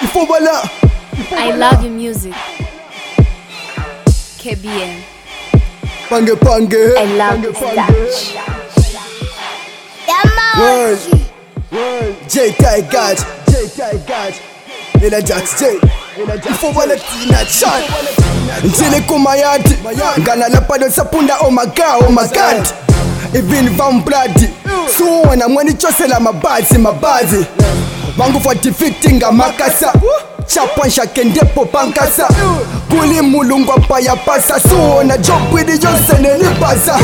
I love your music. KBN. Pange pange. I love this touch. Word. J Tigers. Ela Jax J. Ifobala tina chan. Ntile kumayati. Ngana lapado sapunda oh my god. Even Van Bloody. So when I'm when chose la mabazi. Mangu for defeating a makasa. Chapwan shakendepo pankasa. Kuli mulungwa paya pasa. So na job with the Johnson lipaza.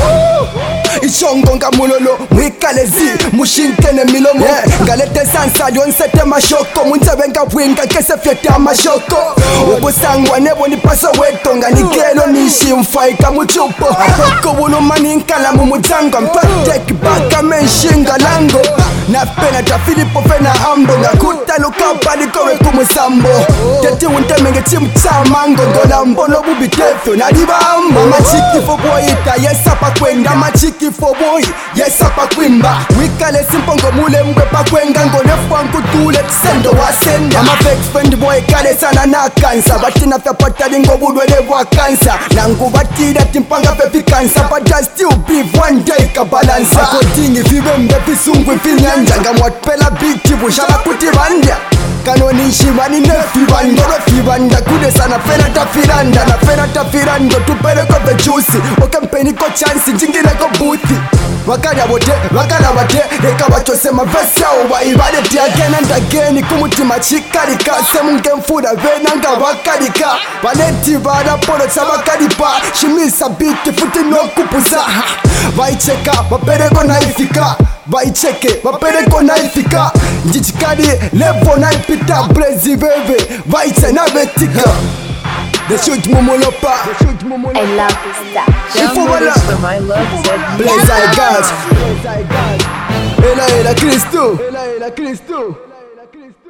Ishongonga mulolo mwikalezi mushinkene milomo ngalete sansa lyonsete mashoko munzabenga bwinga kese fyete amashoko ubusangwa nebo ni paso weto nganikelo nishimfaika muchupo apoko bulumani nkala mumudzangwa mpatek baka menshinga lango na pena ta Filipo fena hambo ngakuta lukapali kowe kumusambo teti untemenge chimchamango ngola mbono bubitefyo nalibamba machiki foboy ita yesa pakwenda machiki for boy, yes apa kwimba wikale simpongo mule mgwe pakwenga ngonefu wangu tule tisendo wasenda ama fake friend boy kale sana na kansa batina fya patali ngobudwele wa kansa nangu batida timpanga pepi kansa but I still beef one day kabalansa akotingi vive mbepi sungwe finyanja ngamwatpela biti bushala kuti bandya kanoni shimani nefibando refibanda kude sana fena tafiranda na fena tafirando tupeleko vechusi okampeni ko chance jingine ko buti wakala bate reka bachosema vesa ubaibade ti again and again kumutima chikalika semunge mfuda venanga bakalika baleti bada polo sabakalipa shimisa biti futi no kupuza baicheka bapereko naifika baicheke bapereko naifika njichikali levo naipita brezi bebe baiche na betika they shoot mumolopa I love this touch. Download from I love Zed. Blaze I got. Ela Cristo.